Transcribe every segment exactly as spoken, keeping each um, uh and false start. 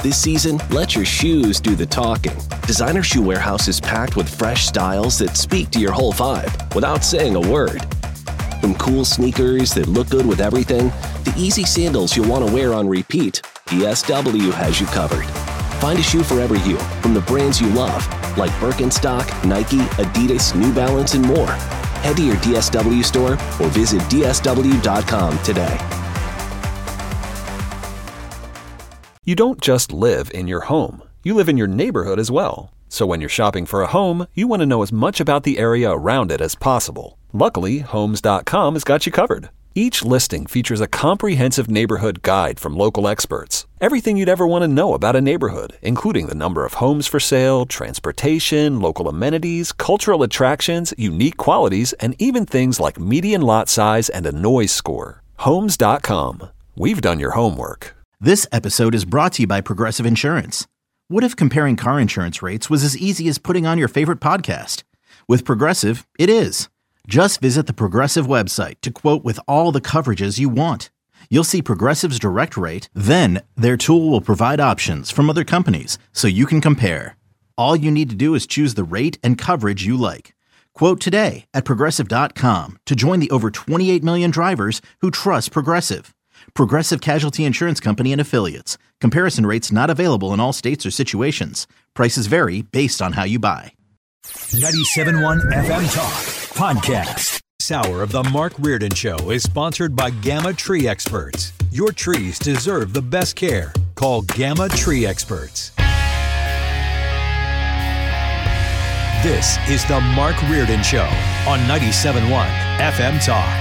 This season, let your shoes do the talking. Designer Shoe Warehouse is packed with fresh styles that speak to your whole vibe without saying a word. From cool sneakers that look good with everything, to easy sandals you'll want to wear on repeat, D S W has you covered. Find a shoe for every you from the brands you love, like Birkenstock, Nike, Adidas, New Balance, and more. Head to your D S W store or visit D S W dot com today. You don't just live in your home. You live in your neighborhood as well. So when you're shopping for a home, you want to know as much about the area around it as possible. Luckily, Homes dot com has got you covered. Each listing features a comprehensive neighborhood guide from local experts. Everything you'd ever want to know about a neighborhood, including the number of homes for sale, transportation, local amenities, cultural attractions, unique qualities, and even things like median lot size and a noise score. Homes dot com. We've done your homework. This episode is brought to you by Progressive Insurance. What if comparing car insurance rates was as easy as putting on your favorite podcast? With Progressive, it is. Just visit the Progressive website to quote with all the coverages you want. You'll see Progressive's direct rate, then their tool will provide options from other companies so you can compare. All you need to do is choose the rate and coverage you like. Quote today at Progressive dot com to join the over twenty-eight million drivers who trust Progressive. Progressive Casualty Insurance Company and Affiliates. Comparison rates not available in all states or situations. Prices vary based on how you buy. ninety-seven point one F M Talk Podcast. This hour of the Mark Reardon Show is sponsored by Gamma Tree Experts. Your trees deserve the best care. Call Gamma Tree Experts. This is the Mark Reardon Show on ninety-seven point one F M Talk.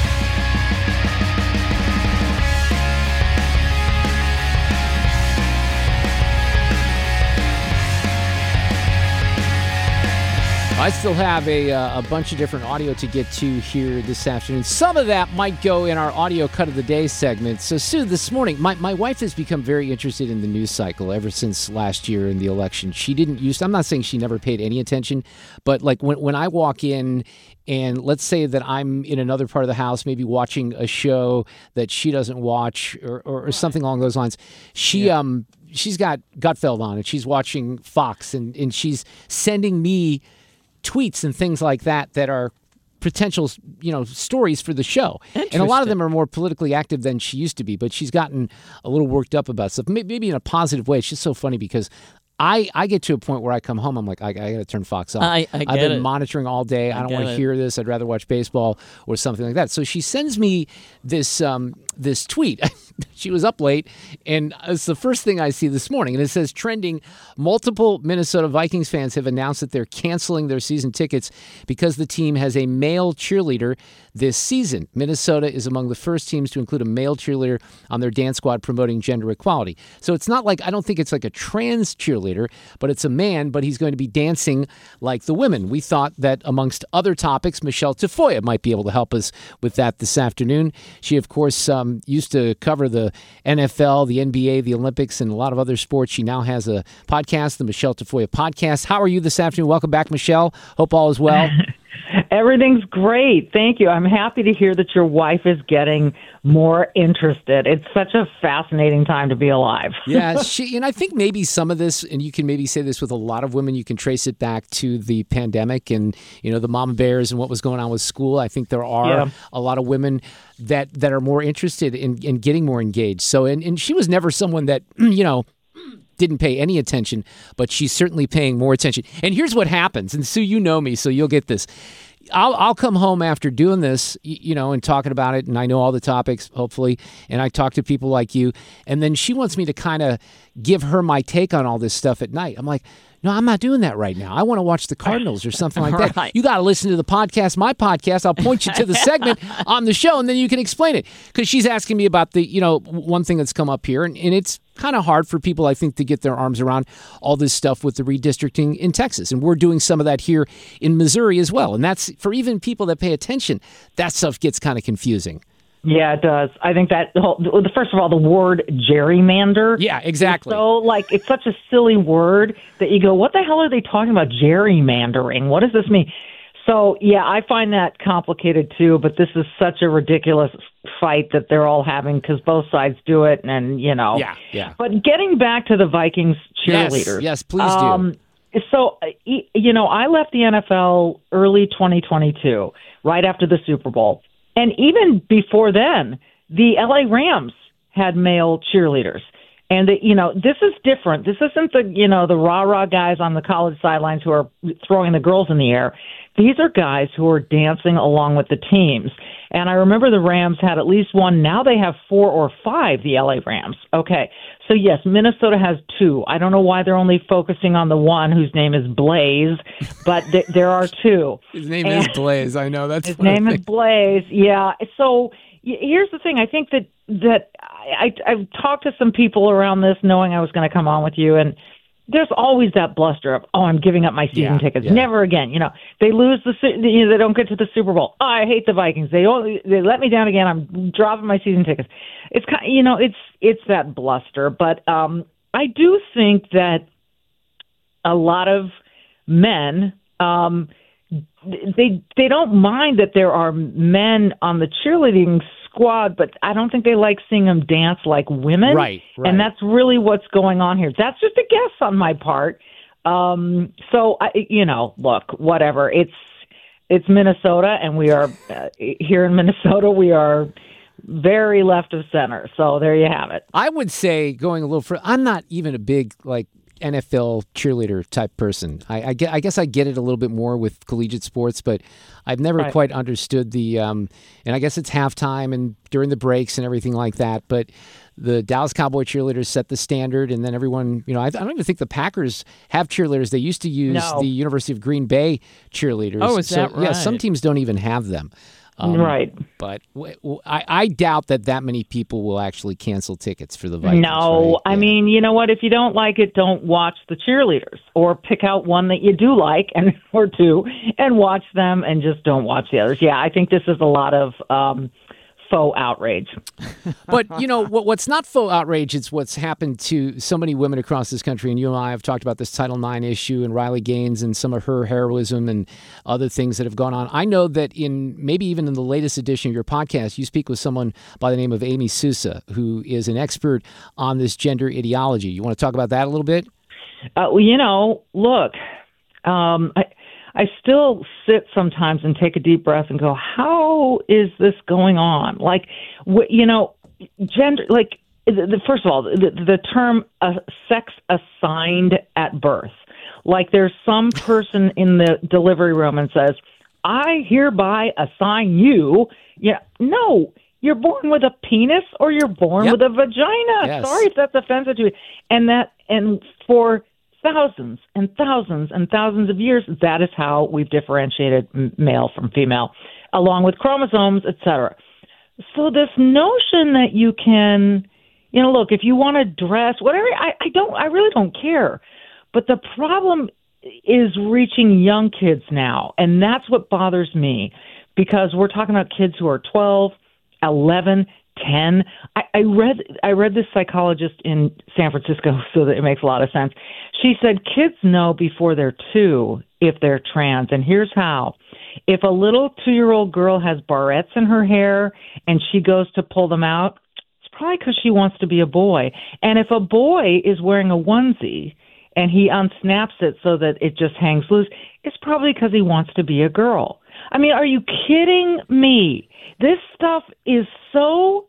I still have a, uh, a bunch of different audio to get to here this afternoon. Some of that might go in our audio cut of the day segment. So, Sue, this morning, my, my wife has become very interested in the news cycle ever since last year in the election. She didn't used to, I'm not saying she never paid any attention, but like when, when I walk in and let's say that I'm in another part of the house, maybe watching a show that she doesn't watch or, or, or something along those lines, she... Yeah. um she's got Gutfeld on and she's watching Fox and, and she's sending me tweets and things like that that are potential, you know, stories for the show. And a lot of them are more politically active than she used to be, but she's gotten a little worked up about stuff, maybe in a positive way. It's just so funny because I, I get to a point where I come home, I'm like, I, I got to turn Fox off. I, I get I've been it. monitoring all day. I, I don't want to hear this. I'd rather watch baseball or something like that. So she sends me this um, this tweet. She was up late, and it's the first thing I see this morning. And it says, trending, multiple Minnesota Vikings fans have announced that they're canceling their season tickets because the team has a male cheerleader this season. Minnesota is among the first teams to include a male cheerleader on their dance squad promoting gender equality. So it's not like, I don't think it's like a trans cheerleader, but it's a man, but he's going to be dancing like the women. We thought that amongst other topics, Michelle Tafoya might be able to help us with that this afternoon. She, of course, um, used to cover the N F L, the N B A, the Olympics, and a lot of other sports. She now has a podcast, the Michelle Tafoya Podcast. How are you this afternoon? Welcome back, Michelle. Hope all is well. Everything's great. Thank you. I'm happy to hear that your wife is getting more interested. It's such a fascinating time to be alive. Yeah, she, and I think maybe some of this, and you can maybe say this with a lot of women, you can trace it back to the pandemic and, you know, the mama bears and what was going on with school. I think there are yeah. a lot of women that, that are more interested in, in getting more engaged. So, and, and she was never someone that, you know, didn't pay any attention, but she's certainly paying more attention. And here's what happens. And Sue, you know me, so you'll get this. I'll, I'll come home after doing this, you know, and talking about it, and I know all the topics, hopefully, and I talk to people like you, and then she wants me to kind of give her my take on all this stuff at night. I'm like, no, I'm not doing that right now. I want to watch the Cardinals or something like that. Right. You got to listen to the podcast, my podcast. I'll point you to the segment on the show, and then you can explain it. Because she's asking me about the, you know, one thing that's come up here, and, and it's kind of hard for people, I think, to get their arms around all this stuff with the redistricting in Texas. And we're doing some of that here in Missouri as well. And that's, for even people that pay attention, that stuff gets kind of confusing. Yeah, it does. I think that, the whole, first of all, the word gerrymander. Yeah, exactly. So, like, it's such a silly word that you go, what the hell are they talking about, gerrymandering? What does this mean? So, yeah, I find that complicated too, but this is such a ridiculous fight that they're all having because both sides do it, and, you know. Yeah, yeah. But getting back to the Vikings cheerleaders. Yes, yes, please do. Um, so, you know, I left the N F L early twenty twenty-two, right after the Super Bowl. And even before then, the L A Rams had male cheerleaders. And, the, you know, this is different. This isn't the, you know, the rah-rah guys on the college sidelines who are throwing the girls in the air. These are guys who are dancing along with the teams. And I remember the Rams had at least one. Now they have four or five, the L A Rams. Okay. So, yes, Minnesota has two. I don't know why they're only focusing on the one whose name is Blaze, but th- there are two. His name and is Blaze. I know. That's His name is Blaze. Yeah. So here's the thing. I think that that I, I, I've talked to some people around this knowing I was going to come on with you, and there's always that bluster of, oh, I'm giving up my season yeah, tickets. Yeah. Never again. You know, they lose the, you know, they don't get to the Super Bowl. Oh, I hate the Vikings. They only, they let me down again. I'm dropping my season tickets. It's kind, you know, it's it's that bluster. But um, I do think that a lot of men, um, they they don't mind that there are men on the cheerleading squad, but I don't think they like seeing them dance like women. Right, right. And that's really what's going on here. That's just a guess on my part. Um, so, I, you know, look, whatever. It's it's Minnesota, and we are uh, here in Minnesota. We are very left of center. So there you have it. I would say going a little further, I'm not even a big, like, N F L cheerleader type person. I, I, get, I guess I get it a little bit more with collegiate sports, but I've never Right. quite understood the, um, and I guess it's halftime and during the breaks and everything like that, but the Dallas Cowboy cheerleaders set the standard, and then everyone, you know, I, I don't even think the Packers have cheerleaders. They used to use No. the University of Green Bay cheerleaders. Oh, is so, that Yeah, some right? teams don't even have them. Um, Right. But w- w- I, I doubt that that many people will actually cancel tickets for the Vikings. No, right? I Yeah. mean, you know what? If you don't like it, don't watch the cheerleaders, or pick out one that you do like, and or two, and watch them, and just don't watch the others. Yeah, I think this is a lot of um, faux outrage. But, you know, what, what's not faux outrage is what's happened to so many women across this country. And you and I have talked about this Title nine issue and Riley Gaines and some of her heroism and other things that have gone on. I know that in maybe even in the latest edition of your podcast, you speak with someone by the name of Amy Sousa, who is an expert on this gender ideology. You want to talk about that a little bit? Uh, well, you know, look, um, I, I still sit sometimes and take a deep breath and go, how is this going on? Like, wh- you know, gender, like, the, the, first of all, the, the term uh, sex assigned at birth. Like, there's some person in the delivery room and says, I hereby assign you. Yeah, no, you're born with a penis or you're born Yep. with a vagina. Yes. Sorry if that's offensive to you. And that, and for thousands and thousands and thousands of years, that is how we've differentiated m- male from female, along with chromosomes, et cetera. So this notion that you can, you know, look, if you want to dress, whatever, I, I don't, I really don't care. But the problem is reaching young kids now, and that's what bothers me, because we're talking about kids who are twelve, eleven, ten. I, I read I read this psychologist in San Francisco, so that it makes a lot of sense. She said kids know before they're two if they're trans, and here's how. If a little two-year-old girl has barrettes in her hair and she goes to pull them out, it's probably because she wants to be a boy. And if a boy is wearing a onesie and he unsnaps it so that it just hangs loose, it's probably because he wants to be a girl. I mean, are you kidding me? This stuff is so,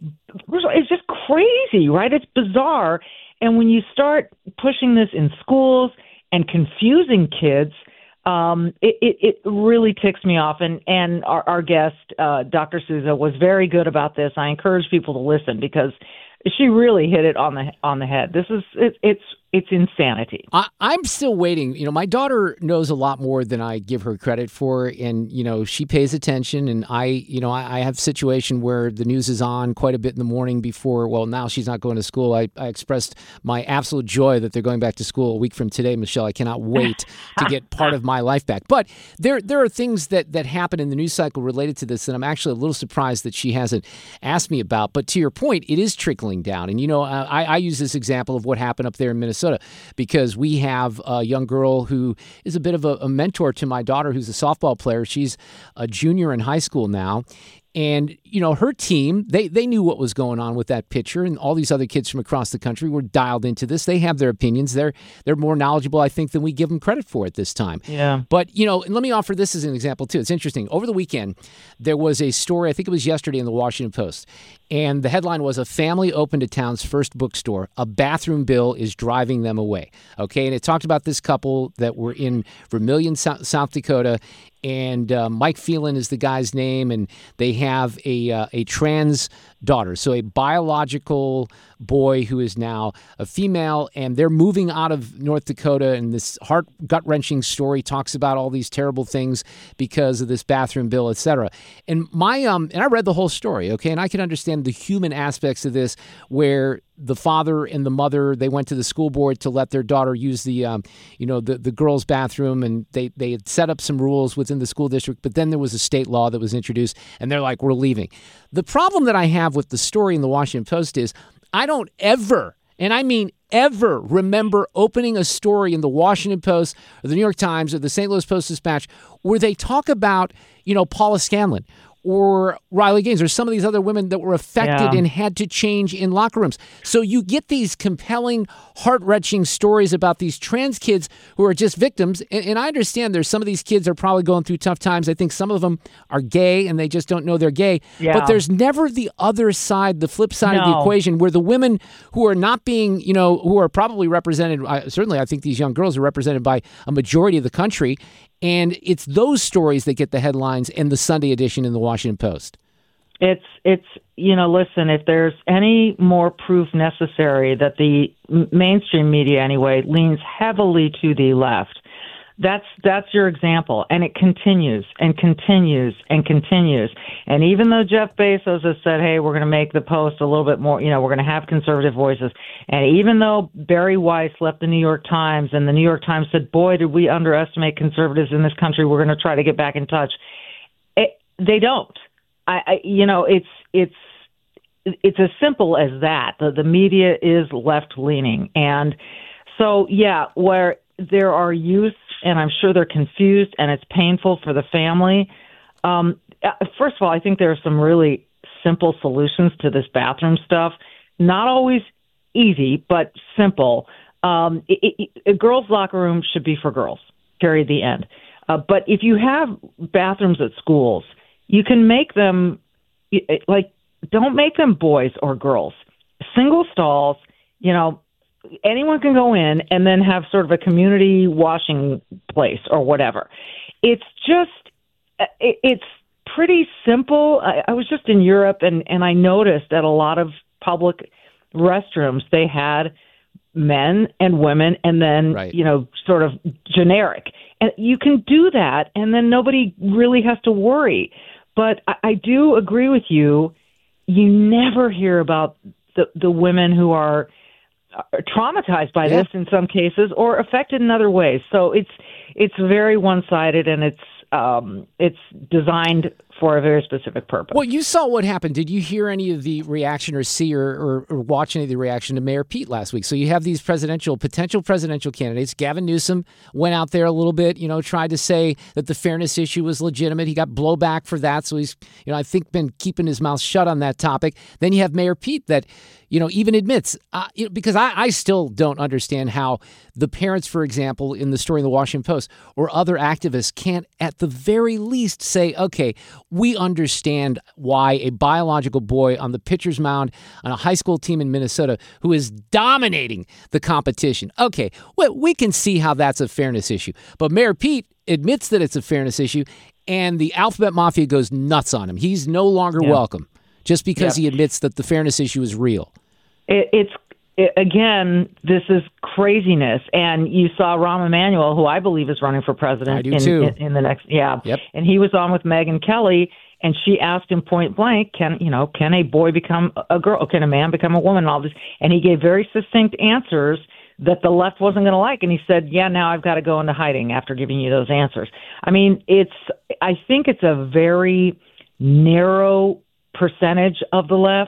it's just crazy, right? It's bizarre. And when you start pushing this in schools and confusing kids, um, it, it, it really ticks me off. And, and our, our guest, uh, Doctor Sousa, was very good about this. I encourage people to listen because she really hit it on the on the head. This is it, it's it's insanity. I, I'm still waiting. You know, my daughter knows a lot more than I give her credit for, and you know, she pays attention. And I, you know, I, I have a situation where the news is on quite a bit in the morning before. Well, now she's not going to school. I, I expressed my absolute joy that they're going back to school a week from today, Michelle. I cannot wait to get part of my life back. But there there are things that that happen in the news cycle related to this that I'm actually a little surprised that she hasn't asked me about. But to your point, it is trickling down. And you know, I, I use this example of what happened up there in Minnesota. Minnesota, because we have a young girl who is a bit of a, a mentor to my daughter, who's a softball player. She's a junior in high school now. And, you know, her team, they, they knew what was going on with that pitcher, and all these other kids from across the country were dialed into this. They have their opinions. They're they're more knowledgeable, I think, than we give them credit for at this time. Yeah. But, you know, and let me offer this as an example, too. It's interesting. Over the weekend, there was a story, I think it was yesterday in the Washington Post, and the headline was, "A family opened a town's first bookstore. A bathroom bill is driving them away." Okay, and it talked about this couple that were in Vermillion, South Dakota, and uh, Mike Phelan is the guy's name, and they have a uh, a trans daughter, so a biological boy who is now a female, and they're moving out of North Dakota, and this heart gut-wrenching story talks about all these terrible things because of this bathroom bill, et cetera. And my um and I read the whole story, okay, and I can understand the human aspects of this, where the father and the mother, they went to the school board to let their daughter use the, um, you know, the, the girls' bathroom, and they, they had set up some rules within the school district, but then there was a state law that was introduced, and they're like, we're leaving. The problem that I have with the story in the Washington Post is I don't ever, and I mean ever, remember opening a story in the Washington Post or the New York Times or the Saint Louis Post-Dispatch where they talk about, you know, Paula Scanlon or Riley Gaines or some of these other women that were affected Yeah. and had to change in locker rooms. So you get these compelling, heart-wrenching stories about these trans kids who are just victims. And, and I understand there's some of these kids are probably going through tough times. I think some of them are gay and they just don't know they're gay. Yeah. But there's never the other side, the flip side of the No. equation, where the women who are not being, you know, who are probably represented, uh, certainly I think these young girls are represented by a majority of the country. And it's those stories that get the headlines in the Sunday edition in the Washington Post. It's, it's you know, listen, if there's any more proof necessary that the m- mainstream media, anyway, leans heavily to the left, that's that's your example. And it continues and continues and continues. And even though Jeff Bezos has said, hey, we're going to make the Post a little bit more, you know, we're going to have conservative voices. And even though Barry Weiss left the New York Times and the New York Times said, boy, did we underestimate conservatives in this country, we're going to try to get back in touch. It, they don't. I, I, you know, it's it's it's as simple as that. The, the media is left-leaning. And so, yeah, where there are youth, and I'm sure they're confused, and it's painful for the family. Um, first of all, I think there are some really simple solutions to this bathroom stuff. Not always easy, but simple. Um, it, it, a girls' locker room should be for girls, period, the end. Uh, but if you have bathrooms at schools, you can make them, like, don't make them boys or girls. Single stalls, you know, anyone can go in and then have sort of a community washing place or whatever. It's just, it's pretty simple. I, I was just in Europe, and, and I noticed at a lot of public restrooms, they had men and women and then, Right. you know, sort of generic. And you can do that, and then nobody really has to worry. But I, I do agree with you. You never hear about the, the women who are traumatized by Yeah. this in some cases, or affected in other ways. So it's it's very one-sided, and it's um, it's designed for a very specific purpose. Well, you saw what happened. Did you hear any of the reaction or see or, or, or watch any of the reaction to Mayor Pete last week? So you have these presidential, potential presidential candidates. Gavin Newsom went out there a little bit, you know, tried to say that the fairness issue was legitimate. He got blowback for that. So he's, you know, I think been keeping his mouth shut on that topic. Then you have Mayor Pete that, you know, even admits, uh, you know, because I, I still don't understand how the parents, for example, in the story in the Washington Post or other activists can't at the very least say, okay, we understand why a biological boy on the pitcher's mound on a high school team in Minnesota who is dominating the competition. Okay, well, we can see how that's a fairness issue. But Mayor Pete admits that it's a fairness issue, and the Alphabet Mafia goes nuts on him. He's no longer Yeah. welcome just because Yeah. he admits that the fairness issue is real. It, it's it, again, this is craziness, and you saw Rahm Emanuel, who I believe is running for president I do in, too. in, in the next, yeah, Yep. and he was on with Megyn Kelly, and she asked him point blank, "Can you know? Can a boy become a girl? Can a man become a woman?" And all this, and he gave very succinct answers that the left wasn't going to like, and he said, "Yeah, now I've got to go into hiding after giving you those answers." I mean, it's I think it's a very narrow percentage of the left,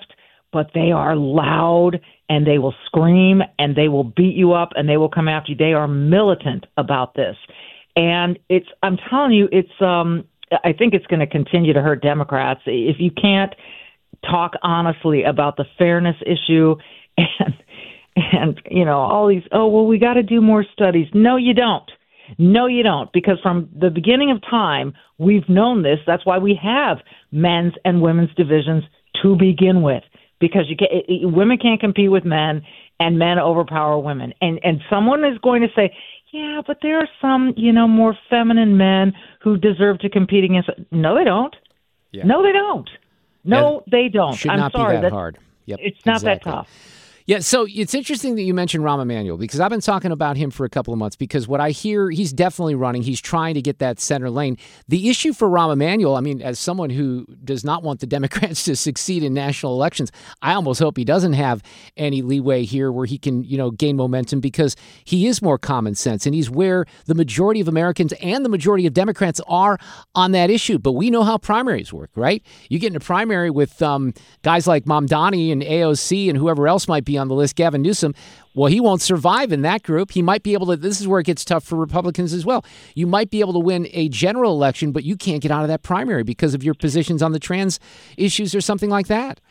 but they are loud and they will scream and they will beat you up and they will come after you. They are militant about this. And it's, I'm telling you, it's, um, I think it's going to continue to hurt Democrats. If you can't talk honestly about the fairness issue and, and, you know, all these, oh, well, we got to do more studies. No, you don't. No, you don't, because from the beginning of time, we've known this. That's why we have men's and women's divisions to begin with, because you can't, it, women can't compete with men and men overpower women. And and someone is going to say, yeah, but there are some, you know, more feminine men who deserve to compete against. No, they don't. Yeah. No, they don't. No, yeah, they don't. Should I'm not sorry, be that hard. Yep, it's not exactly. that tough. Yeah, so it's interesting that you mentioned Rahm Emanuel, because I've been talking about him for a couple of months, because what I hear, he's definitely running. He's trying to get that center lane. The issue for Rahm Emanuel, I mean, as someone who does not want the Democrats to succeed in national elections, I almost hope he doesn't have any leeway here where he can, you know, gain momentum, because he is more common sense and he's where the majority of Americans and the majority of Democrats are on that issue. But we know how primaries work, right? You get in a primary with um, guys like Mamdani and A O C and whoever else might be on the list, Gavin Newsom. Well, he won't survive in that group. He might be able to, this is where it gets tough for Republicans as well. You might be able to win a general election, but you can't get out of that primary because of your positions on the trans issues or something like that.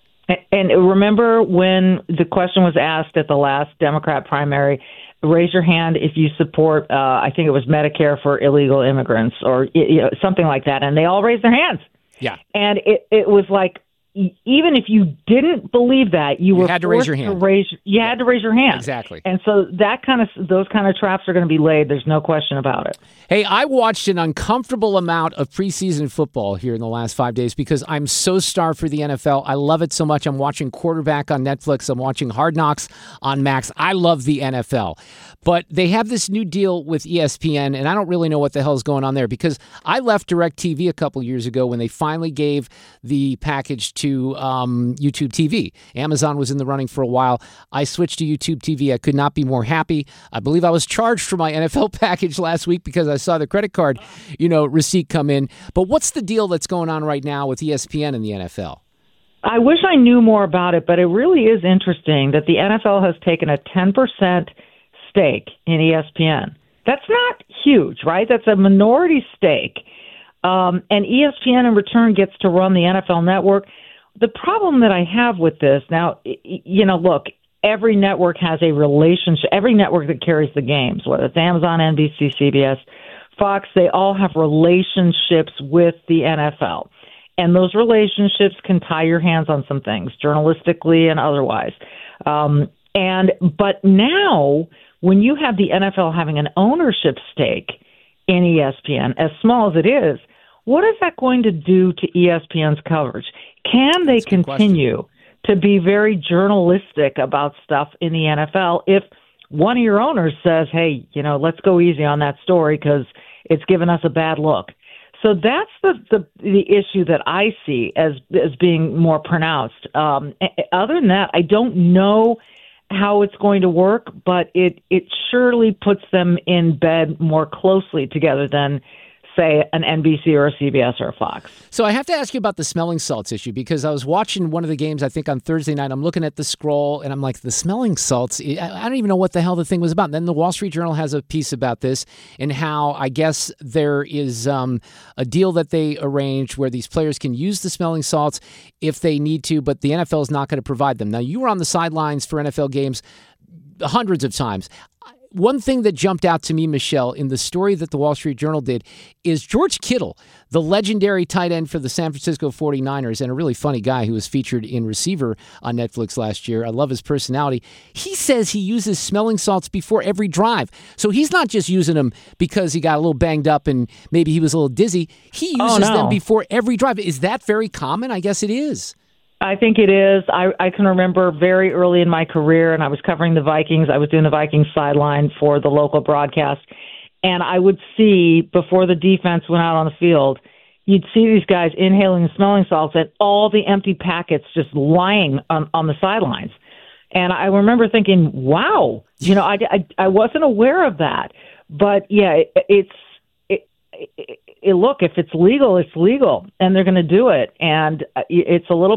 And remember when the question was asked at the last Democrat primary, raise your hand if you support, uh, I think it was Medicare for illegal immigrants or you know, something like that. And they all raised their hands. Yeah. And it, it was like, even if you didn't believe that, you, you were had to forced raise your hand. To raise, you yeah. had to raise your hand. Exactly. And so that kind of those kind of traps are going to be laid. There's no question about it. Hey, I watched an uncomfortable amount of preseason football here in the last five days because I'm so starved for the N F L. I love it so much. I'm watching Quarterback on Netflix. I'm watching Hard Knocks on Max. I love the N F L. But they have this new deal with E S P N, and I don't really know what the hell is going on there because I left DirecTV a couple years ago when they finally gave the package to um, YouTube T V. Amazon was in the running for a while. I switched to YouTube T V. I could not be more happy. I believe I was charged for my N F L package last week because I saw the credit card, you know, receipt come in. But what's the deal that's going on right now with E S P N and the N F L? I wish I knew more about it, but it really is interesting that the N F L has taken a ten percent stake in E S P N. That's not huge, right? That's a minority stake. Um, and E S P N in return gets to run the N F L network. The problem that I have with this now, you know, look, every network has a relationship. Every network that carries the games, whether it's Amazon, N B C, C B S, Fox, they all have relationships with the N F L. And those relationships can tie your hands on some things, journalistically and otherwise. Um, and but now, when you have the N F L having an ownership stake in E S P N, as small as it is, what is that going to do to E S P N's coverage? Can they continue to be very journalistic about stuff in the N F L if one of your owners says, hey, you know, let's go easy on that story because it's given us a bad look? So that's the, the the issue that I see as as being more pronounced. Um, other than that, I don't know how it's going to work, but it, it surely puts them in bed more closely together than, say, an N B C or a C B S or a Fox. So I have to ask you about the smelling salts issue because I was watching one of the games, I think on Thursday night. I'm looking at the scroll and I'm like, the smelling salts, I don't even know what the hell the thing was about. And then the Wall Street Journal has a piece about this and how I guess there is um, a deal that they arranged where these players can use the smelling salts if they need to, but the N F L is not going to provide them. Now, you were on the sidelines for N F L games hundreds of times. One thing that jumped out to me, Michelle, in the story that the Wall Street Journal did is George Kittle, the legendary tight end for the San Francisco forty-niners and a really funny guy who was featured in Receiver on Netflix last year. I love his personality. He says he uses smelling salts before every drive. So he's not just using them because he got a little banged up and maybe he was a little dizzy. He uses oh, no. them before every drive. Is that very common? I guess it is. I think it is. I, I can remember very early in my career, and I was covering the Vikings. I was doing the Vikings sideline for the local broadcast, and I would see, before the defense went out on the field, you'd see these guys inhaling the smelling salts and all the empty packets just lying on, on the sidelines. And I remember thinking, wow, you know, I, I, I wasn't aware of that. But, yeah, it, it's it, it, it, look, if it's legal, it's legal, and they're going to do it. And it's a little bit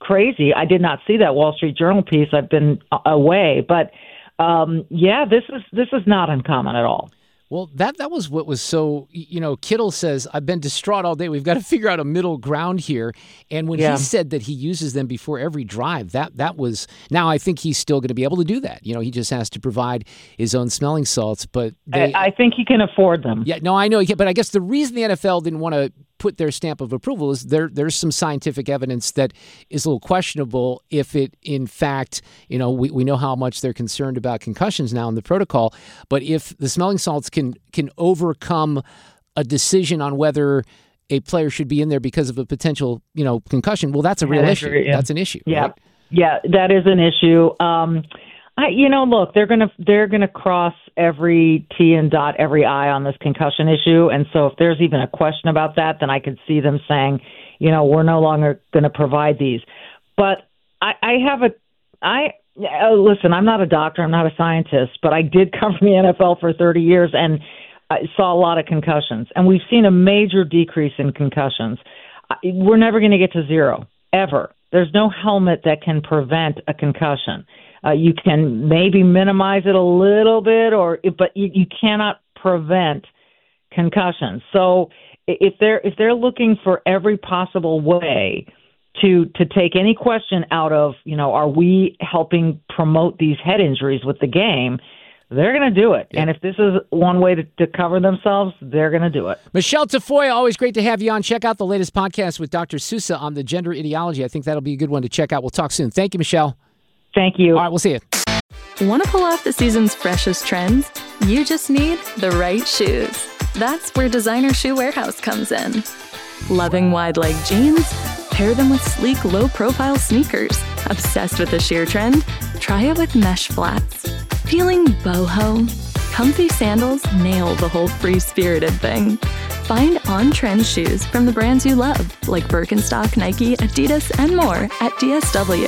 crazy. I did not see that Wall Street Journal piece. I've been away, but um, yeah, this is this is not uncommon at all. Well, that that was what was so, you know, Kittle says, I've been distraught all day. We've got to figure out a middle ground here. And when yeah. he said that he uses them before every drive, that that was, now I think he's still going to be able to do that. You know, he just has to provide his own smelling salts. But they, I, I think he can afford them. Yeah, no, I know he can. But I guess the reason the N F L didn't want to put their stamp of approval is there there's some scientific evidence that is a little questionable if it, in fact, you know, we, we know how much they're concerned about concussions now in the protocol, but if the smelling salts can can overcome a decision on whether a player should be in there because of a potential, you know, concussion, well, that's a real issue. Yeah. That's an issue. Yeah, right? yeah, that is an issue. Um, I, you know, look, they're gonna they're gonna cross every T and dot every I on this concussion issue, and so if there's even a question about that, then I could see them saying, you know, we're no longer going to provide these. But I, I have a, I uh, listen, I'm not a doctor, I'm not a scientist, but I did cover the N F L for thirty years, and I saw a lot of concussions, and we've seen a major decrease in concussions. We're never going to get to zero ever. There's no helmet that can prevent a concussion. Uh, you can maybe minimize it a little bit, or but you, you cannot prevent concussions. So if they're if they're looking for every possible way to to take any question out of, you know, are we helping promote these head injuries with the game, they're going to do it. Yeah. And if this is one way to, to cover themselves, they're going to do it. Michelle Tafoya, always great to have you on. Check out the latest podcast with Doctor Sousa on the gender ideology. I think that'll be a good one to check out. We'll talk soon. Thank you, Michelle. Thank you. All right, we'll see you. Want to pull off the season's freshest trends? You just need the right shoes. That's where Designer Shoe Warehouse comes in. Loving wide leg jeans? Pair them with sleek, low-profile sneakers. Obsessed with the sheer trend? Try it with mesh flats. Feeling boho? Comfy sandals nail the whole free-spirited thing. Find on-trend shoes from the brands you love, like Birkenstock, Nike, Adidas, and more at D S W.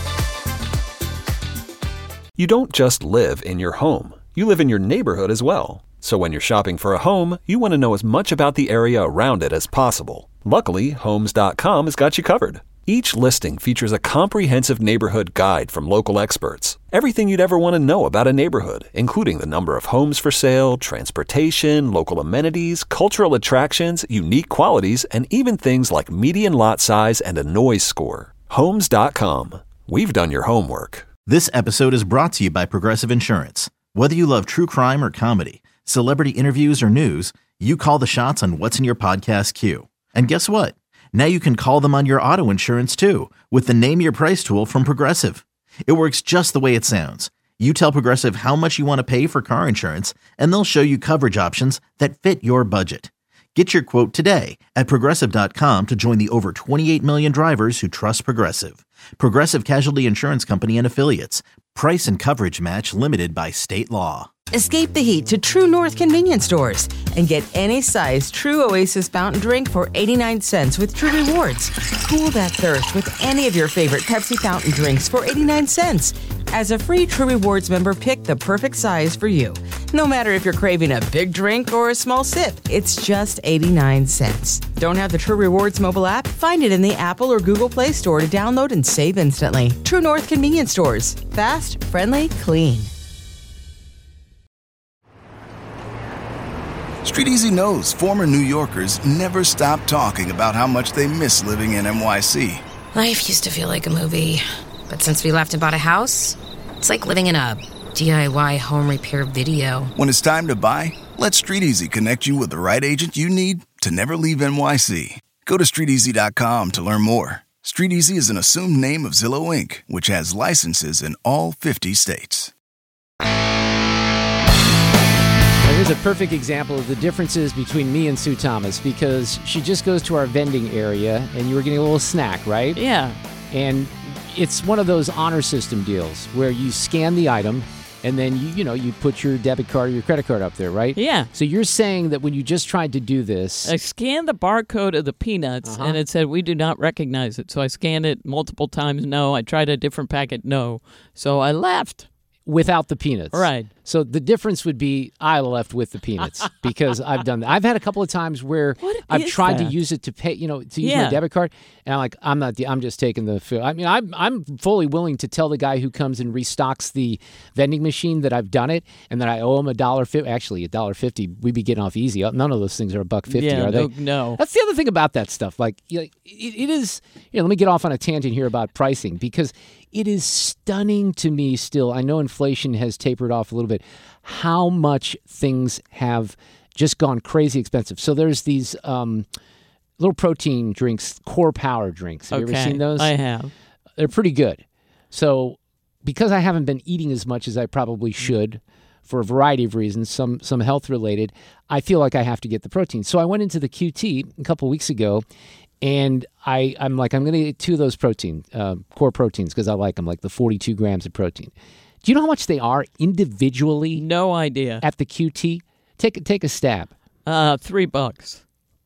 You don't just live in your home. You live in your neighborhood as well. So when you're shopping for a home, you want to know as much about the area around it as possible. Luckily, Homes dot com has got you covered. Each listing features a comprehensive neighborhood guide from local experts. Everything you'd ever want to know about a neighborhood, including the number of homes for sale, transportation, local amenities, cultural attractions, unique qualities, and even things like median lot size and a noise score. Homes dot com. We've done your homework. This episode is brought to you by Progressive Insurance. Whether you love true crime or comedy, celebrity interviews or news, you call the shots on what's in your podcast queue. And guess what? Now you can call them on your auto insurance too with the Name Your Price tool from Progressive. It works just the way it sounds. You tell Progressive how much you want to pay for car insurance, and they'll show you coverage options that fit your budget. Get your quote today at Progressive dot com to join the over twenty-eight million drivers who trust Progressive. Progressive Casualty Insurance Company and Affiliates. Price and coverage match limited by state law. Escape the heat to True North convenience stores and get any size True Oasis fountain drink for eighty-nine cents with True Rewards. Cool that thirst with any of your favorite Pepsi fountain drinks for eighty-nine cents. As a free True Rewards member, pick the perfect size for you. No matter if you're craving a big drink or a small sip, it's just eighty-nine cents. Don't have the True Rewards mobile app? Find it in the Apple or Google Play Store to download and save instantly. True North convenience stores. Fast, friendly, clean. Street Easy knows former New Yorkers never stop talking about how much they miss living in N Y C. Life used to feel like a movie, but since we left and bought a house, it's like living in a D I Y home repair video. When it's time to buy, let Street Easy connect you with the right agent you need to never leave N Y C. Go to street easy dot com to learn more. Street Easy is an assumed name of Zillow Incorporated, which has licenses in all fifty states. Here's a perfect example of the differences between me and Sue Thomas, because she just goes to our vending area and you were getting a little snack, right? Yeah. And it's one of those honor system deals where you scan the item and then you you know you put your debit card or your credit card up there, right? Yeah. So you're saying that when you just tried to do this, I scanned the barcode of the peanuts uh-huh. and it said we do not recognize it. So I scanned it multiple times. No. I tried a different packet. No. So I left without the peanuts. Right. So the difference would be I left with the peanuts because I've done that. I've had a couple of times where What I've is tried that? to use it to pay, you know, to use Yeah. my debit card, and I'm like, I'm not. I'm just taking the. I mean, I'm I'm fully willing to tell the guy who comes and restocks the vending machine that I've done it, and that I owe him a dollar fifty. Actually, a dollar fifty. We'd be getting off easy. None of those things are a buck fifty, Yeah, are they? no, no. That's the other thing about that stuff. Like, you know, it, it is. You know, let me get off on a tangent here about pricing because it is stunning to me still. I know inflation has tapered off a little bit. How much things have just gone crazy expensive. So there's these um, little protein drinks, Core Power drinks. Have okay. you ever seen those? I have. They're pretty good. So because I haven't been eating as much as I probably should for a variety of reasons, some some health related, I feel like I have to get the protein. So I went into the Q T a couple weeks ago, and I, I'm like, I'm going to get two of those protein, uh, core proteins because I like them, like the forty-two grams of protein. Do you know how much they are individually? No idea. At the Q T? Take, take a stab. Uh, three bucks.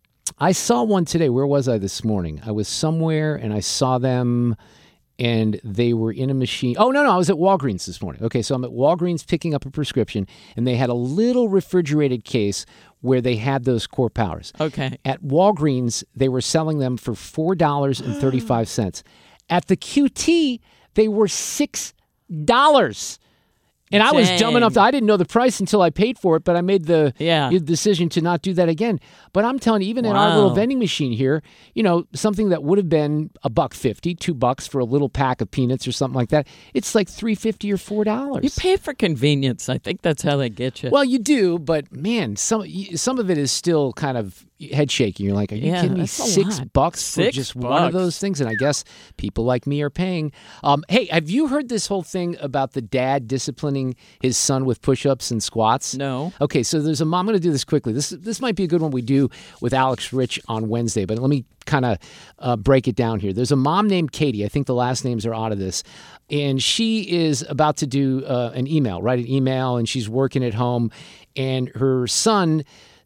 I saw one today. Where was I this morning? I was somewhere, and I saw them, and they were in a machine. Oh, no, no, I was at Walgreens this morning. Okay, so I'm at Walgreens picking up a prescription, and they had a little refrigerated case where they had those Core Powers. Okay. At Walgreens, they were selling them for four dollars and thirty-five cents. At the Q T, they were six dollars. And I was dumb Dang. enough that I didn't know the price until I paid for it, but I made the Yeah. decision to not do that again. But I'm telling you, even in our little Wow. vending machine here, you know, something that would have been a buck fifty, two bucks for a little pack of peanuts or something like that, it's like three fifty or four dollars. You pay for convenience. I think that's how they get you. Well, you do, but man, some some of it is still kind of head shaking. You're like, are you Yeah, kidding me? that's a Six lot. bucks for Six just one of bucks. those things? And I guess people like me are paying. Um, hey, have you heard this whole thing about the dad disciplining his son with push-ups and squats? No. Okay, so there's a mom. I'm going to do this quickly. This this might be a good one we do with Alex Rich on Wednesday, but let me kind of uh, break it down here. There's a mom named Katie. I think the last names are out of this. And she is about to do uh, an email, write an email, and she's working at home. And her son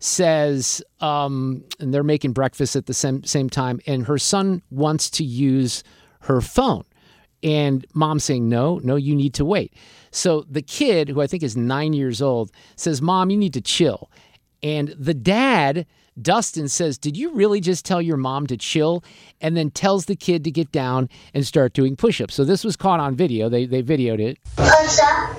says, um, and they're making breakfast at the same, same time, and her son wants to use her phone. And mom's saying, no, no, you need to wait. So the kid, who I think is nine years old, says, Mom, you need to chill. And the dad, Dustin, says, did you really just tell your mom to chill? And then tells the kid to get down and start doing push-ups. So this was caught on video. They they videoed it. What's up?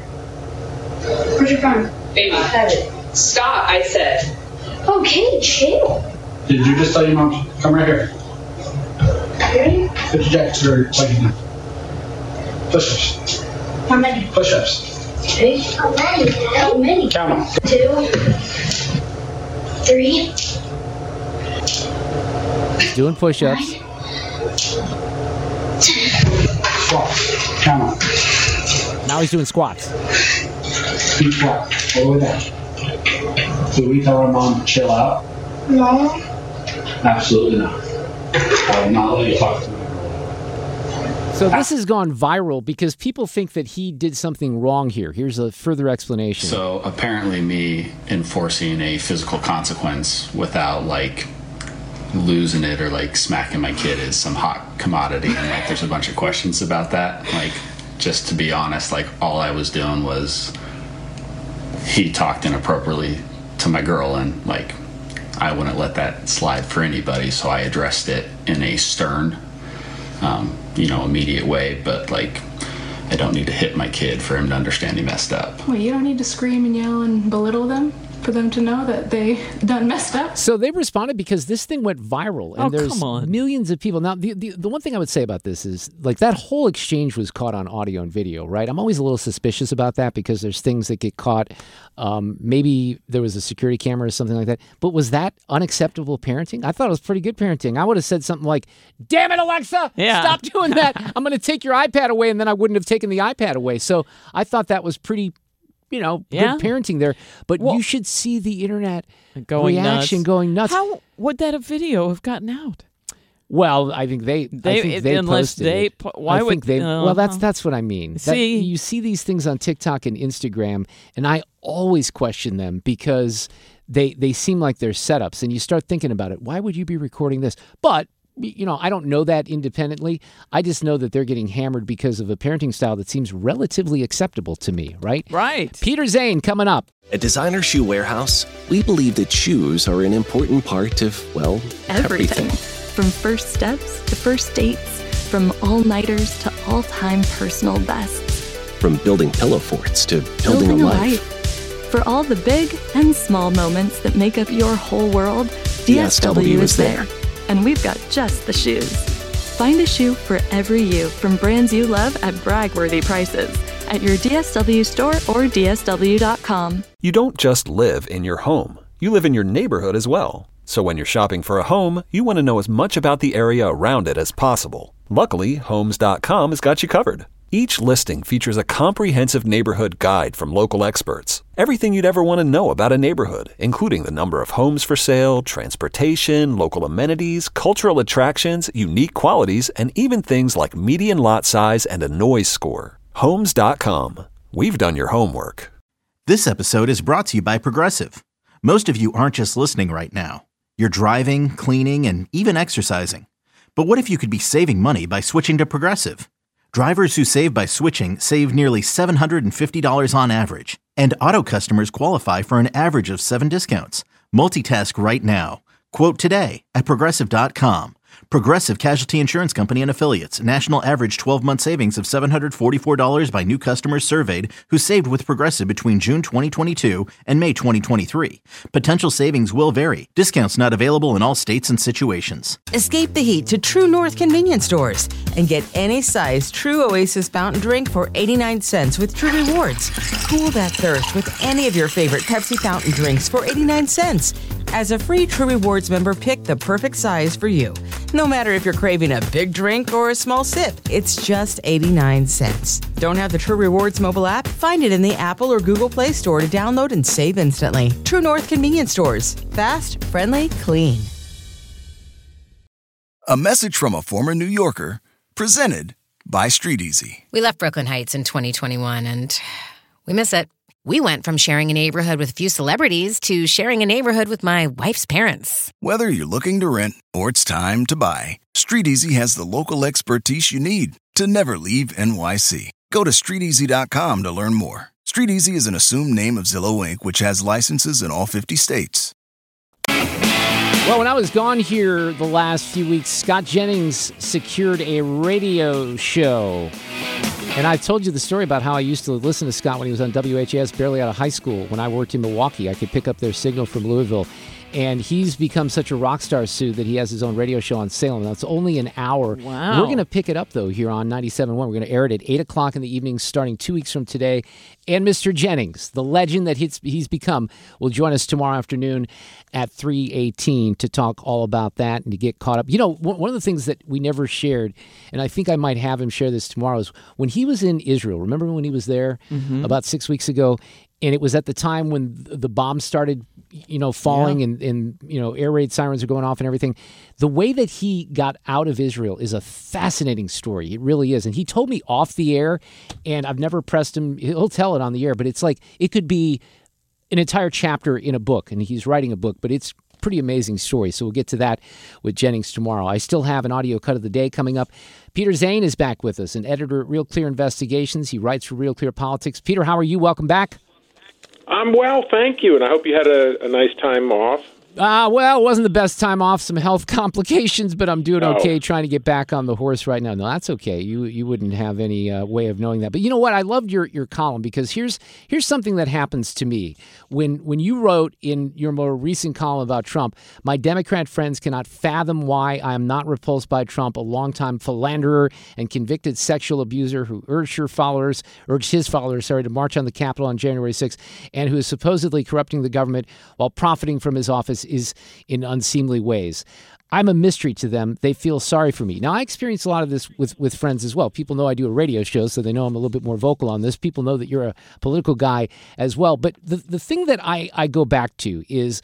Where's your phone? Baby, stop, I said. Okay, chill. Did you just tell your mom to come right here? Ready? Put your jacket to her like you Push-ups. How many? Push-ups. Three. How many? How many? Count them. Two. Three. He's doing push-ups. Squats. Count them. Now he's doing squats. Deep squat. All the way down. Did we tell our mom to chill out? No. Absolutely not. I will not let you talk to me. So this has gone viral because people think that he did something wrong here. Here's a further explanation. So apparently me enforcing a physical consequence without like losing it or like smacking my kid is some hot commodity. And like there's a bunch of questions about that. Like just to be honest, like all I was doing was he talked inappropriately to my girl and like I wouldn't let that slide for anybody. So I addressed it in a stern Um, you know, immediate way, but like I don't need to hit my kid for him to understand he messed up. Well, you don't need to scream and yell and belittle them for them to know that they done messed up. So they responded because this thing went viral, and Oh, there's come on. millions of people. Now, the, the the one thing I would say about this is, like, that whole exchange was caught on audio and video, right? I'm always a little suspicious about that because there's things that get caught. Um, maybe there was a security camera or something like that. But was that unacceptable parenting? I thought it was pretty good parenting. I would have said something like, damn it, Alexa, Yeah. stop doing that. I'm going to take your iPad away, and then I wouldn't have taken the iPad away. So I thought that was pretty, you know, Yeah. good parenting there. But Well- you should see the internet Going reaction nuts. going nuts. How would that a video have gotten out? Well, I think they, They- I think they unless posted they it. po- why I would- think they? uh, well, that's that's what I mean. That- See? you see these things on TikTok and Instagram, and I always question them because they they seem like they're setups, and you start thinking about it. Why would you be recording this? But you know, I don't know that independently. I just know that they're getting hammered because of a parenting style that seems relatively acceptable to me, right? Right. Peter Zane coming up. At Designer Shoe Warehouse, we believe that shoes are an important part of, well, Everything. everything. From first steps to first dates, from all-nighters to all-time personal bests. From building pillow forts to building, Building a a life. For all the big and small moments that make up your whole world, D S W is there. And we've got just the shoes. Find a shoe for every you from brands you love at brag-worthy prices at your D S W store or D S W dot com. You don't just live in your home. You live in your neighborhood as well. So when you're shopping for a home, you want to know as much about the area around it as possible. Luckily, Homes dot com has got you covered. Each listing features a comprehensive neighborhood guide from local experts. Everything you'd ever want to know about a neighborhood, including the number of homes for sale, transportation, local amenities, cultural attractions, unique qualities, and even things like median lot size and a noise score. Homes dot com. We've done your homework. This episode is brought to you by Progressive. Most of you aren't just listening right now. You're driving, cleaning, and even exercising. But what if you could be saving money by switching to Progressive? Drivers who save by switching save nearly seven hundred fifty dollars on average. And auto customers qualify for an average of seven discounts. Multitask right now. Quote today at Progressive dot com. Progressive Casualty Insurance Company and Affiliates. National average twelve-month savings of seven hundred forty-four dollars by new customers surveyed who saved with Progressive between June twenty twenty-two and May twenty twenty-three. Potential savings will vary. Discounts not available in all states and situations. Escape the heat to True North convenience stores and get any size True Oasis fountain drink for eighty-nine cents with True Rewards. Cool that thirst with any of your favorite Pepsi fountain drinks for eighty-nine cents. As a free True Rewards member, pick the perfect size for you. No matter if you're craving a big drink or a small sip, it's just eighty-nine cents. Don't have the True Rewards mobile app? Find it in the Apple or Google Play Store to download and save instantly. True North convenience stores. Fast, friendly, clean. A message from a former New Yorker, presented by Street Easy. We left Brooklyn Heights in twenty twenty-one, and we miss it. We went from sharing a neighborhood with a few celebrities to sharing a neighborhood with my wife's parents. Whether you're looking to rent or it's time to buy, Street Easy has the local expertise you need to never leave N Y C. Go to street easy dot com to learn more. Street Easy is an assumed name of Zillow Incorporated, which has licenses in all fifty states. Well, when I was gone here the last few weeks, Scott Jennings secured a radio show. And I told you the story about how I used to listen to Scott when he was on W H A S barely out of high school. When I worked in Milwaukee, I could pick up their signal from Louisville. And he's become such a rock star, Sue, that he has his own radio show on Salem. Now, it's only an hour. Wow. We're going to pick it up, though, here on ninety-seven point one. We're going to air it at eight o'clock in the evening, starting two weeks from today. And Mister Jennings, the legend that he's, he's become, will join us tomorrow afternoon at three eighteen to talk all about that and to get caught up. You know, one of the things that we never shared, and I think I might have him share this tomorrow, is when he was in Israel. Remember when he was there Mhm. about six weeks ago? And it was at the time when the bombs started, you know, falling, yeah. and, and, you know, air raid sirens are going off and everything. The way that he got out of Israel is a fascinating story. It really is. And he told me off the air, and I've never pressed him. He'll tell it on the air, but it's like it could be an entire chapter in a book, and he's writing a book, but it's pretty amazing story. So we'll get to that with Jennings tomorrow. I still have an audio cut of the day coming up. Peter Zane is back with us, an editor at Real Clear Investigations. He writes for Real Clear Politics. Peter, how are you? Welcome back. I'm well, thank you, and I hope you had a, a nice time off. Uh, well, it wasn't the best time off, some health complications, but I'm doing Oh. okay trying to get back on the horse right now. No, that's okay. You you wouldn't have any uh, way of knowing that. But you know what? I loved your, your column because here's here's something that happens to me. When when you wrote in your more recent column about Trump, my Democrat friends cannot fathom why I am not repulsed by Trump, a longtime philanderer and convicted sexual abuser who urged your followers, urged his followers, sorry, to march on the Capitol on January sixth, and who is supposedly corrupting the government while profiting from his office is in unseemly ways. I'm a mystery to them. They feel sorry for me. Now, I experience a lot of this with, with friends as well. People know I do a radio show, so they know I'm a little bit more vocal on this. People know that you're a political guy as well. But the, the thing that I, I go back to is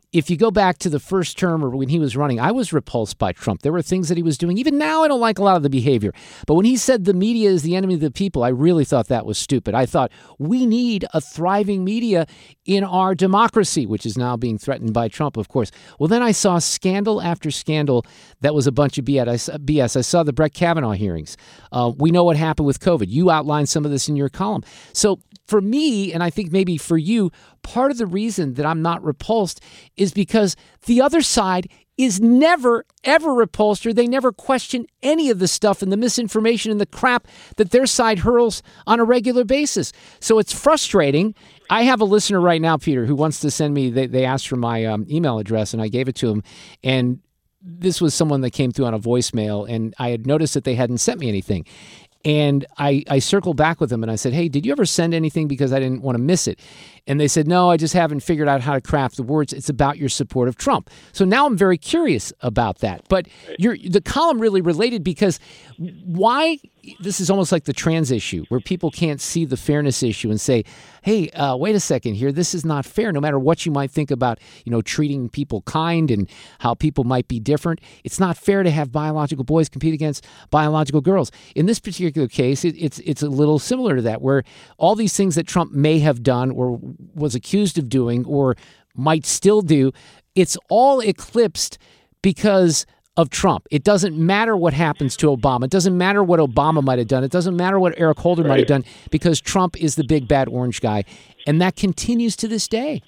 if you go back to the first term or when he was running, I was repulsed by Trump. There were things that he was doing. Even now, I don't like a lot of the behavior. But when he said the media is the enemy of the people, I really thought that was stupid. I thought we need a thriving media in our democracy, which is now being threatened by Trump, of course. Well, then I saw scandal after scandal that was a bunch of B S. I saw the Brett Kavanaugh hearings. Uh, we know what happened with COVID. You outlined some of this in your column. So for me, and I think maybe for you, part of the reason that I'm not repulsed is because the other side is never, ever repulsed, or they never question any of the stuff and the misinformation and the crap that their side hurls on a regular basis. So it's frustrating. I have a listener right now, Peter, who wants to send me, they, they asked for my um, email address, and I gave it to him. And this was someone that came through on a voicemail, and I had noticed that they hadn't sent me anything. And I, I circled back with them and I said, hey, did you ever send anything because I didn't want to miss it? And they said, no, I just haven't figured out how to craft the words. It's about your support of Trump. So now I'm very curious about that. But your the column really related because why this is almost like the trans issue where people can't see the fairness issue and say, hey, uh, wait a second here. This is not fair. No matter what you might think about, you know, treating people kind and how people might be different. It's not fair to have biological boys compete against biological girls. In this particular case, it, it's it's a little similar to that, where all these things that Trump may have done or was accused of doing or might still do, it's all eclipsed because of Trump. It doesn't matter what happens to Obama. It doesn't matter what Obama might have done. It doesn't matter what Eric Holder right. might have done because Trump is the big bad orange guy. And that continues to this day.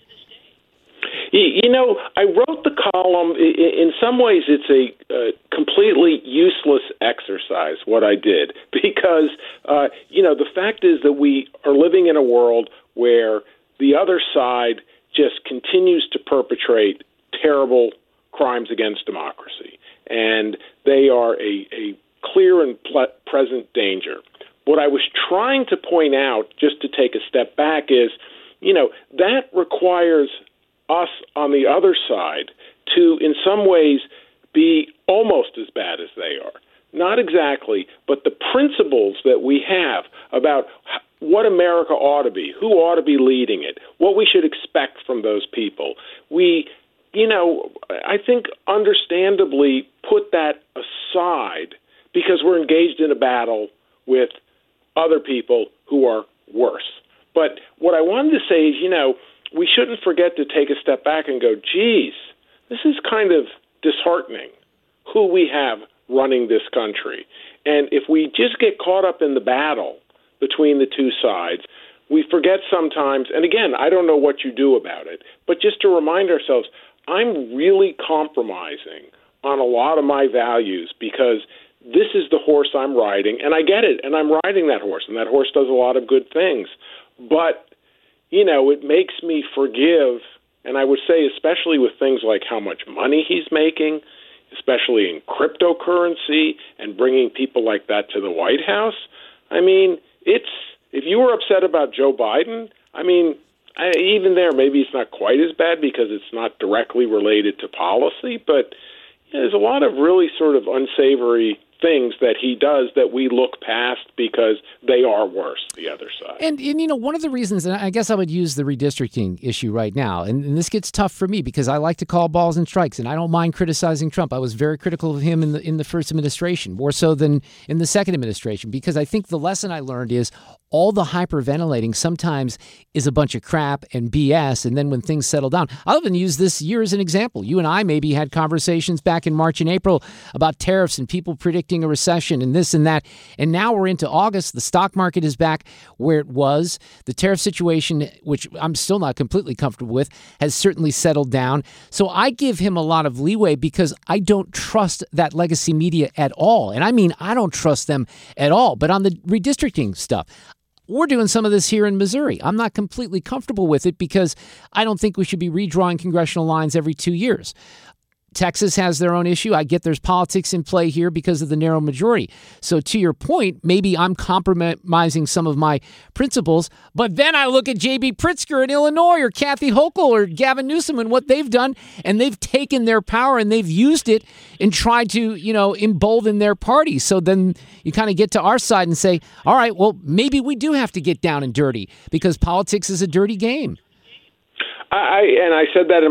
You know, I wrote the column. In some ways, it's a uh, completely useless exercise, what I did, because, uh, you know, the fact is that we are living in a world where the other side just continues to perpetrate terrible crimes against democracy. And they are a, a clear and ple- present danger. What I was trying to point out, just to take a step back, is, you know, that requires us on the other side to, in some ways, be almost as bad as they are. Not exactly, but the principles that we have about what America ought to be, who ought to be leading it, what we should expect from those people. We, you know, I think understandably put that aside because we're engaged in a battle with other people who are worse. But what I wanted to say is, you know, we shouldn't forget to take a step back and go, geez, this is kind of disheartening who we have running this country. And if we just get caught up in the battle between the two sides, we forget sometimes, and again, I don't know what you do about it, but just to remind ourselves, I'm really compromising on a lot of my values because this is the horse I'm riding, and I get it, and I'm riding that horse, and that horse does a lot of good things. But you know, it makes me forgive, and I would say especially with things like how much money he's making, especially in cryptocurrency and bringing people like that to the White House. I mean, it's if you were upset about Joe Biden, I mean, I, even there, maybe it's not quite as bad because it's not directly related to policy, but you know, there's a lot of really sort of unsavory things that he does that we look past because they are worse, the other side. And, and you know, one of the reasons, and I guess I would use the redistricting issue right now, and, and this gets tough for me because I like to call balls and strikes, and I don't mind criticizing Trump. I was very critical of him in the in the first administration, more so than in the second administration, because I think the lesson I learned is all the hyperventilating sometimes is a bunch of crap and B S, and then when things settle down, I'll even use this year as an example. You and I maybe had conversations back in March and April about tariffs and people predicting a recession and this and that, and now we're into August. The stock market is back where it was. The tariff situation, which I'm still not completely comfortable with, has certainly settled down. So I give him a lot of leeway because I don't trust that legacy media at all, and I mean I don't trust them at all. But on the redistricting stuff, we're doing some of this here in Missouri. I'm not completely comfortable with it because I don't think we should be redrawing congressional lines every two years. Texas has their own issue. I get there's politics in play here because of the narrow majority. So to your point, maybe I'm compromising some of my principles, but then I look at J B Pritzker in Illinois or Kathy Hochul or Gavin Newsom and what they've done, and they've taken their power and they've used it and tried to, you know, embolden their party. So then you kind of get to our side and say, all right, well, maybe we do have to get down and dirty because politics is a dirty game. I, and I said that in my column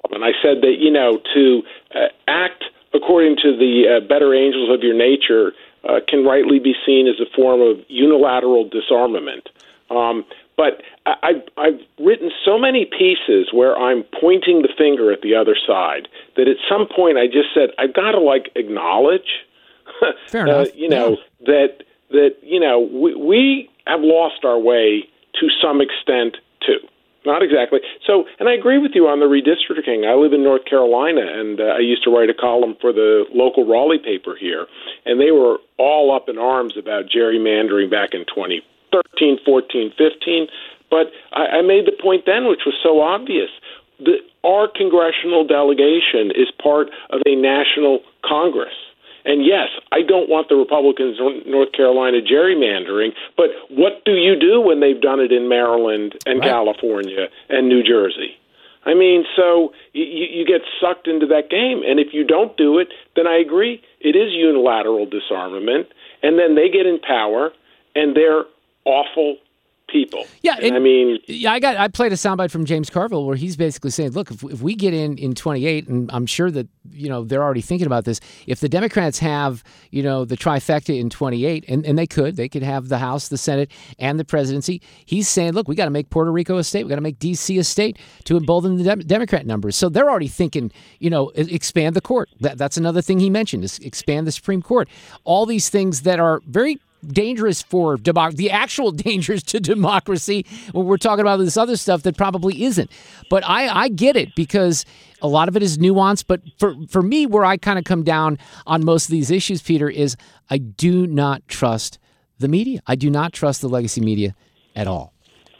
and I said that, you know, to uh, act according to the uh, better angels of your nature uh, can rightly be seen as a form of unilateral disarmament. Um, but I, I've, I've written so many pieces where I'm pointing the finger at the other side that at some point I just said, I've got to, like, acknowledge, Fair enough. uh, you know, yeah. that, that, you know, we, we have lost our way to some extent, too. Not exactly. So, and I agree with you on the redistricting. I live in North Carolina, and uh, I used to write a column for the local Raleigh paper here, and they were all up in arms about gerrymandering back in twenty thirteen, fourteen, fifteen. But I, I made the point then, which was so obvious. The, our congressional delegation is part of a national Congress. And yes, I don't want the Republicans in North Carolina gerrymandering, but what do you do when they've done it in Maryland and right. California and New Jersey? I mean, so you, you get sucked into that game. And if you don't do it, then I agree, it is unilateral disarmament. And then they get in power, and they're awful people. Yeah, and, I mean, yeah, I got. I played a soundbite from James Carville where he's basically saying, "Look, if, if we get in in twenty-eight, and I'm sure that you know they're already thinking about this. If the Democrats have you know the trifecta in twenty-eight, and, and they could, they could have the House, the Senate, and the presidency. He's saying, look, we got to make Puerto Rico a state. We got to make D C a state to embolden the Dem- Democrat numbers. So they're already thinking, you know, expand the court. That, that's another thing he mentioned is expand the Supreme Court. All these things that are very dangerous for democ- the actual dangers to democracy when we're talking about this other stuff that probably isn't. But I, I get it because a lot of it is nuanced. But for, for me, where I kind of come down on most of these issues, Peter, is I do not trust the media. I do not trust the legacy media at all.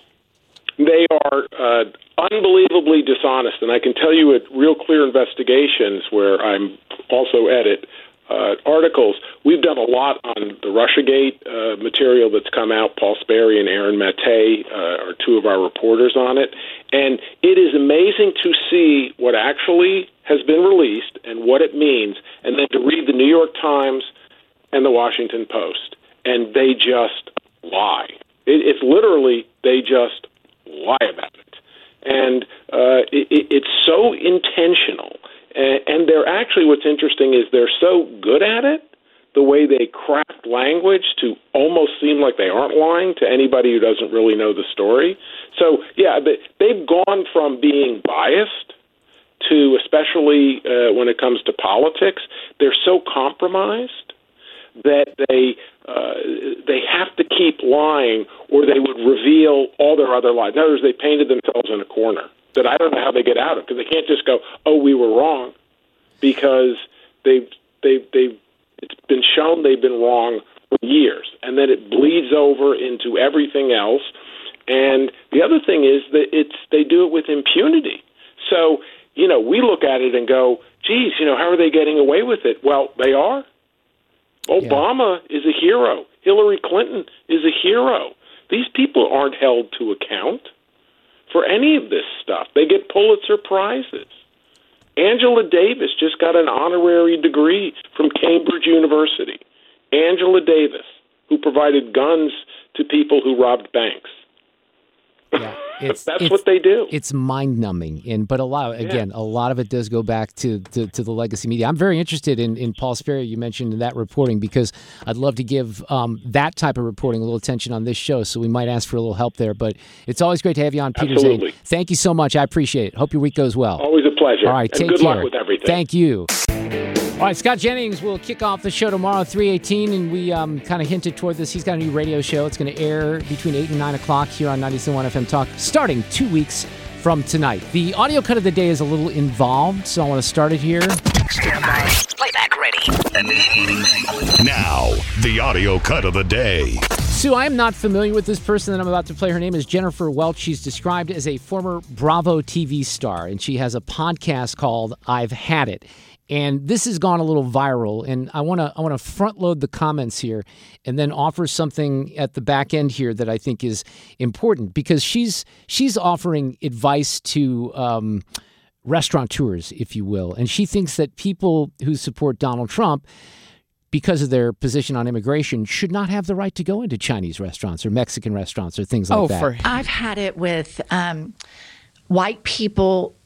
They are uh, unbelievably dishonest. And I can tell you at Real Clear Investigations, where I'm also edit, Uh, articles. We've done a lot on the Russiagate uh, material that's come out. Paul Sperry and Aaron Maté uh, are two of our reporters on it. And it is amazing to see what actually has been released and what it means, and then to read the New York Times and the Washington Post. And they just lie. It, it's literally, they just lie about it. And uh, it, it, it's so intentional. And they're actually, what's interesting is they're so good at it, the way they craft language to almost seem like they aren't lying to anybody who doesn't really know the story. So, yeah, they've gone from being biased to, especially uh, when it comes to politics, they're so compromised that they uh, they have to keep lying or they would reveal all their other lies. In other words, they painted themselves in a corner that I don't know how they get out of, because they can't just go, oh, we were wrong, because they've, they've, they've, it's been shown they've been wrong for years, and then it bleeds over into everything else. And the other thing is that it's they do it with impunity. So, you know, we look at it and go, geez, you know, how are they getting away with it? Well, they are. Obama yeah. is a hero. Hillary Clinton is a hero. These people aren't held to account for any of this stuff. They get Pulitzer Prizes. Angela Davis just got an honorary degree from Cambridge University. Angela Davis, who provided guns to people who robbed banks. Yeah, it's, That's it's, what they do. It's mind-numbing, and but a lot again, yeah. a lot of it does go back to, to, to the legacy media. I'm very interested in, in Paul Sperry, you mentioned in that reporting, because I'd love to give um, that type of reporting a little attention on this show. So we might ask for a little help there. But it's always great to have you on, Peter Absolutely. Zane. Thank you so much. I appreciate it. Hope your week goes well. Always a pleasure. All right, and take good care. luck with everything. Thank you. All right, Scott Jennings will kick off the show tomorrow, three eighteen, and we um, kind of hinted toward this. He's got a new radio show. It's going to air between eight and nine o'clock here on ninety-seven point one F M Talk, starting two weeks from tonight. The audio cut of the day is a little involved, so I want to start it here. Stand by. Playback ready. Now, the audio cut of the day. Sue, I am not familiar with this person that I'm about to play. Her name is Jennifer Welch. She's described as a former Bravo T V star, and she has a podcast called I've Had It. And this has gone a little viral, and I want to I want to front load the comments here and then offer something at the back end here that I think is important, because she's she's offering advice to um, restaurateurs, if you will, and she thinks that people who support Donald Trump, because of their position on immigration, should not have the right to go into Chinese restaurants or Mexican restaurants or things like oh, that. For- I've had it with um, white people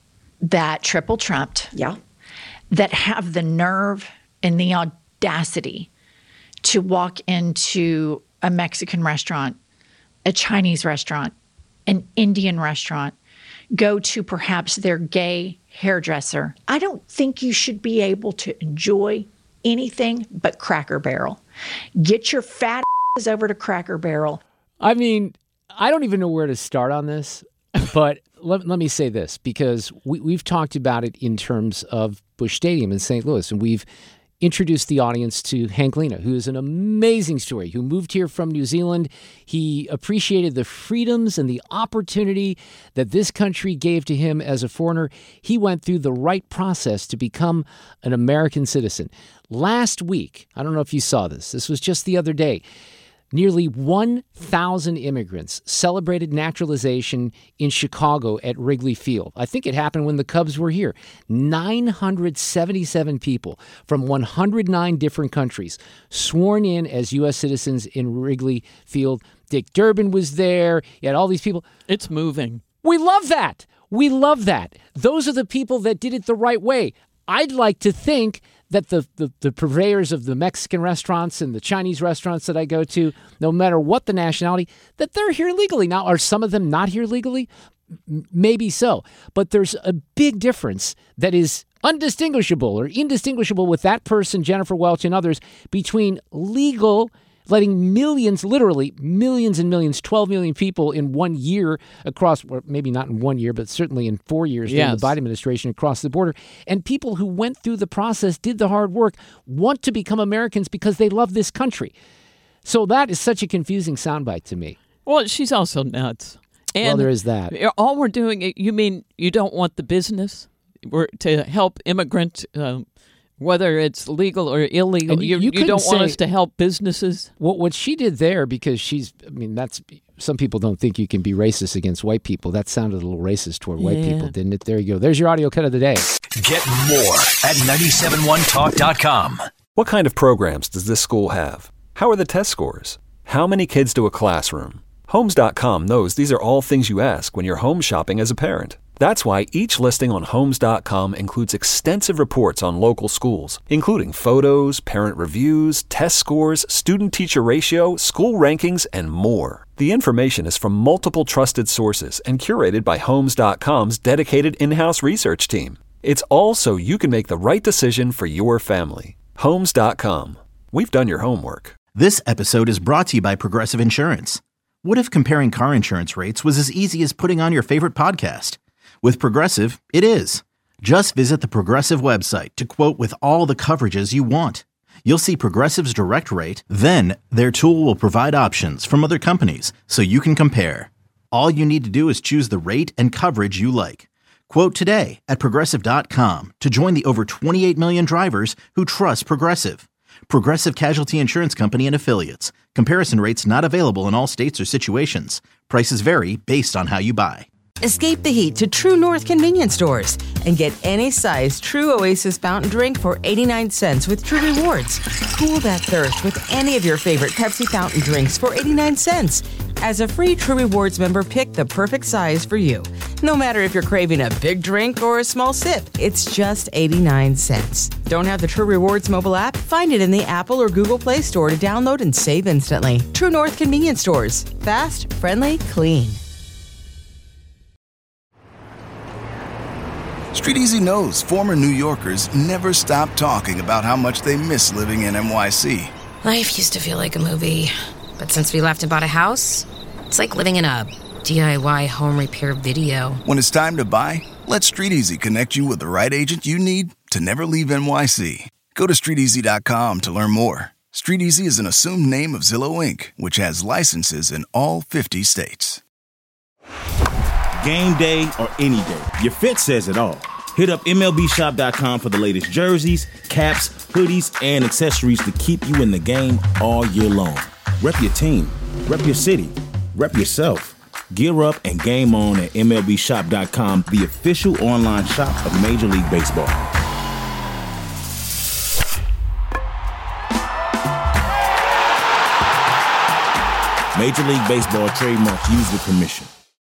that triple trumped, yeah, that have the nerve and the audacity to walk into a Mexican restaurant, a Chinese restaurant, an Indian restaurant, go to perhaps their gay hairdresser. I don't think you should be able to enjoy anything but Cracker Barrel. Get your fat ass over to Cracker Barrel. I mean, I don't even know where to start on this, but let, let me say this, because we, we've talked about it in terms of Busch Stadium in Saint Louis, and we've introduced the audience to Hank Lena, who is an amazing story, who moved here from New Zealand. He appreciated the freedoms and the opportunity that this country gave to him as a foreigner. He went through the right process to become an American citizen. Last week, I don't know if you saw this, this was just the other day, nearly one thousand immigrants celebrated naturalization in Chicago at Wrigley Field. I think it happened when the Cubs were here. nine hundred seventy-seven people from one hundred nine different countries sworn in as U S citizens in Wrigley Field. Dick Durbin was there. You had all these people. It's moving. We love that. We love that. Those are the people that did it the right way. I'd like to think that the, the, the purveyors of the Mexican restaurants and the Chinese restaurants that I go to, no matter what the nationality, that they're here legally. Now, are some of them not here legally? M- maybe so. But there's a big difference that is undistinguishable or indistinguishable with that person, Jennifer Welch, and others, between legal, letting millions, literally millions and millions, twelve million people in one year across, or maybe not in one year, but certainly in four years during yes. the Biden administration across the border. And people who went through the process, did the hard work, want to become Americans because they love this country. So that is such a confusing soundbite to me. Well, she's also nuts. And well, there is that. All we're doing, you mean you don't want the business? We're to help immigrant uh, whether it's legal or illegal. You, you, you don't want us to help businesses? What what she did there, because she's, I mean, that's, some people don't think you can be racist against white people. That sounded a little racist toward white Yeah. people, didn't it? There you go. There's your audio cut of the day. Get more at nine seven one talk dot com. What kind of programs does this school have? How are the test scores? How many kids to a classroom? Homes dot com knows these are all things you ask when you're home shopping as a parent. That's why each listing on Homes dot com includes extensive reports on local schools, including photos, parent reviews, test scores, student-teacher ratio, school rankings, and more. The information is from multiple trusted sources and curated by Homes dot com's dedicated in-house research team. It's all so you can make the right decision for your family. Homes dot com. We've done your homework. This episode is brought to you by Progressive Insurance. What if comparing car insurance rates was as easy as putting on your favorite podcast? With Progressive, it is. Just visit the Progressive website to quote with all the coverages you want. You'll see Progressive's direct rate, then their tool will provide options from other companies so you can compare. All you need to do is choose the rate and coverage you like. Quote today at Progressive dot com to join the over twenty-eight million drivers who trust Progressive. Progressive Casualty Insurance Company and Affiliates. Comparison rates not available in all states or situations. Prices vary based on how you buy. Escape the heat to True North convenience stores and get any size True Oasis fountain drink for eighty-nine cents with True Rewards. Cool that thirst with any of your favorite Pepsi fountain drinks for eighty-nine cents. As a free True Rewards member, pick the perfect size for you. No matter if you're craving a big drink or a small sip, it's just eighty-nine cents. Don't have the True Rewards mobile app? Find it in the Apple or Google Play Store to download and save instantly. True North convenience stores. Fast, friendly, clean. Street Easy knows former New Yorkers never stop talking about how much they miss living in N Y C. Life used to feel like a movie, but since we left and bought a house, it's like living in a D I Y home repair video. When it's time to buy, let Street Easy connect you with the right agent you need to never leave N Y C. Go to street easy dot com to learn more. Street Easy is an assumed name of Zillow Incorporated, which has licenses in all fifty states. Game day or any day, your fit says it all. Hit up M L B shop dot com for the latest jerseys, caps, hoodies, and accessories to keep you in the game all year long. Rep your team, rep your city, rep yourself. Gear up and game on at M L B shop dot com, the official online shop of Major League Baseball. Major League Baseball trademarks used with permission.